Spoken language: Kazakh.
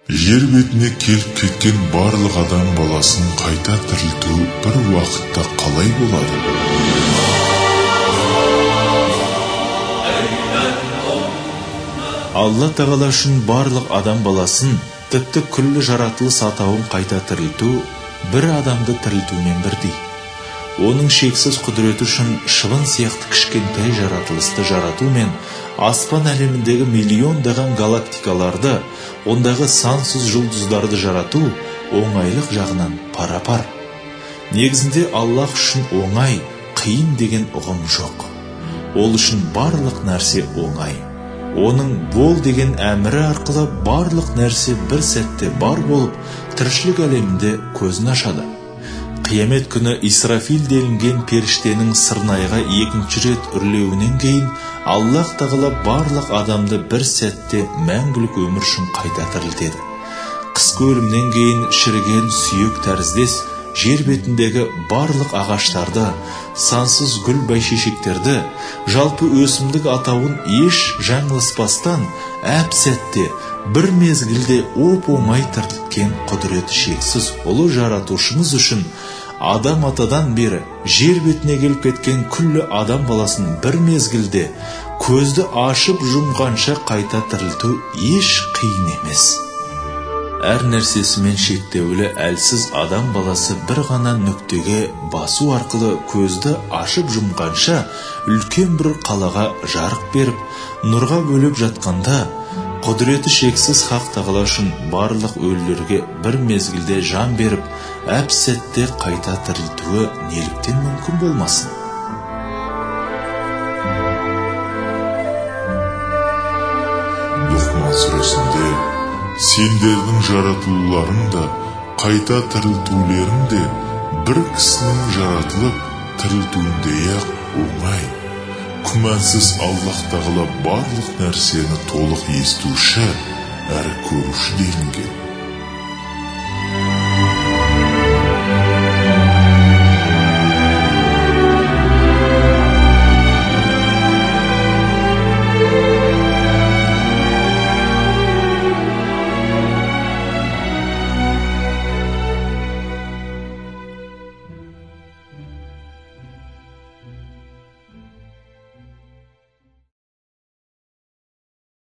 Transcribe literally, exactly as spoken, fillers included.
Жер бетіне келіп кеткен барлық адам баласын қайта тірілту бір уақытта қалай болады? Алла Тағала үшін барлық адам баласын, тіпті күллі жаратылыс атауын қайта тірілту бір адамды тірілтумен бірдей. Оның шексіз құдіреті үшін шыбын сияқты кішкентай жаратылысты жарату мен аспан әлеміндегі миллиондаған галактикаларды, ондағы сансыз жұлдыздарды жарату оңайлық жағынан пара-пар. Негізінде Аллах үшін оңай, қиын деген ұғым жоқ. Ол үшін барлық нәрсе оңай. Оның бол деген әмірі арқылы барлық нәрсе бір сәтте бар болып, тіршілік әлемінде көзін ашады. Қиямет күні Исрафил делінген періштенің сырнайға екінші рет үрлеуінен кейін Аллах Тағала барлық адамды бір сәтте мәңгілік өмір үшін қайта тірілтеді. Қысқы өлімнен кейін шіріген сүйек тәріздес жер бетіндегі барлық ағаштарды, сансыз гүл бәйшешектерді, жалпы өсімдік атауын еш жаңылыспастан әп сәтте бір мезгілде оп-оңай тірілткен құдіреті шексіз ұлы жаратушымыз үшін адам атадан бері жер бетіне келіп кеткен күллі адам баласын бір мезгілде көзді ашып жұмғанша қайта тірілту еш қиын емес. Әр нәрсесімен шектеулі әлсіз адам баласы бір ғана нүктеге басу арқылы көзді ашып жұмғанша үлкен бір қалаға жарық беріп, нұрға бөліп жатқанда, құдіреті шексіз Хақ Тағала үшін барлық өлілерге бір мезгілде жан беріп, әп сәтте қайта тірілтуі неліктен мүмкін болмасын? Лұқман сүресінде сендердің жаратылуларың да, қайта тірілтулерің де бір кісінің жаратылып тірілтуіндей-ақ оңай. Күмәнсіз Аллах Тағала барлық нәрсені толық естуші әрі көруші делінген.